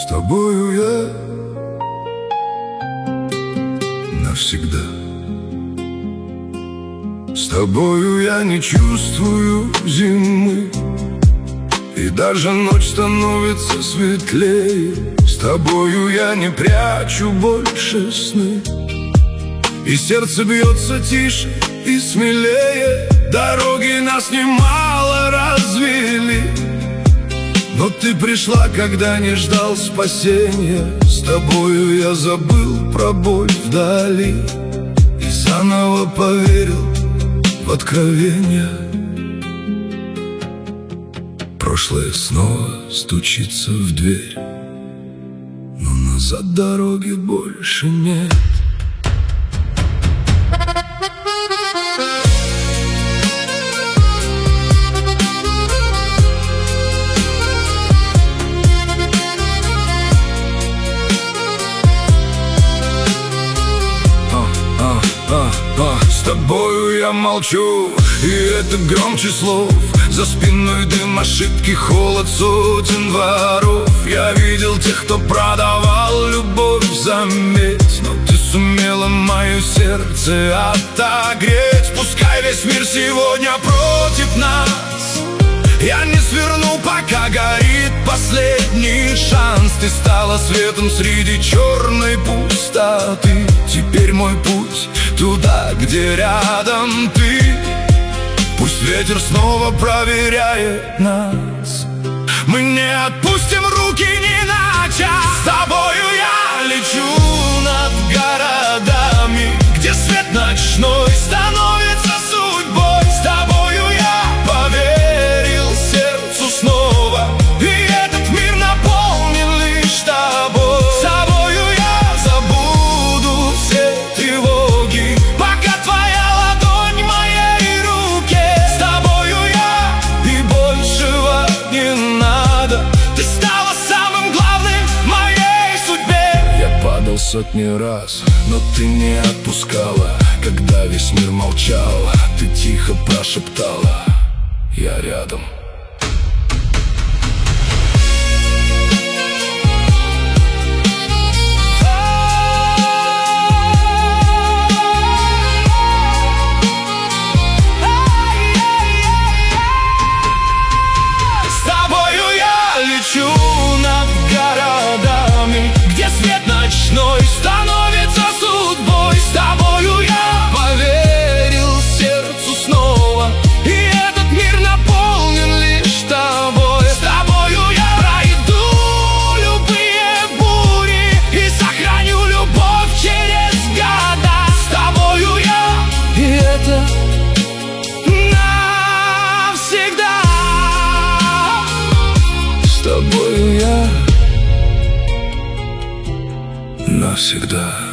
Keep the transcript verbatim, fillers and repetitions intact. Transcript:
тобою я навсегда. С тобою я не чувствую зимы, и даже ночь становится светлее. С тобою я не прячу больше сны, и сердце бьется тише и смелее. Дороги нас немало развели, но ты пришла, когда не ждал спасения. С тобою я забыл про боль вдали и заново поверил в откровения. Прошлое снова стучится в дверь, но назад дороги больше нет. С тобою я молчу, и это громче слов. За спиной дым, ошибки, холод сотен дворов. Я видел тех, кто продавал любовь, заметь, но ты сумела мое сердце отогреть. Пускай весь мир сегодня против нас, я не сверну, пока горит последний шанс. Ты стала светом среди черной пустоты. Теперь мой путь туда, где рядом ты. Пусть ветер снова проверяет нас, мы не отпустим руки ни на час. С тобою я лечу над городами, где свет ночной становится судьбой. С тобою я поверил сердцу снова, и этот мир наполнен лишь тобой. С тобою я забуду все тревоги, пока твоя ладонь в моей руке. С тобою я, и большего не надо. Ты стала самым главным в моей судьбе. Я падал сотни раз, но ты не отпускала. Когда весь мир молчал, ты тихо прошептала: я рядом. С тобою я лечу над городами, где свет ночной становится судьбой. С тобою я поверил сердцу снова, и этот мир наполнен лишь тобой. С тобою я пройду любые бури и сохраню любовь через года. С тобою я, и это навсегда. С тобою я навсегда.